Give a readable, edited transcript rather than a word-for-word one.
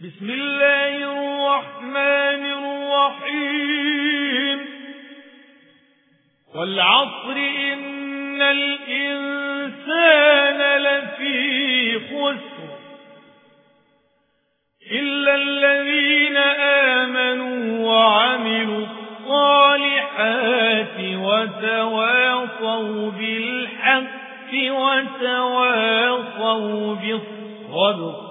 بسم الله الرحمن الرحيم والعصر إن الإنسان لفي خسر إلا الذين آمنوا وعملوا الصالحات وتواصوا بالحق وتواصوا بالصبر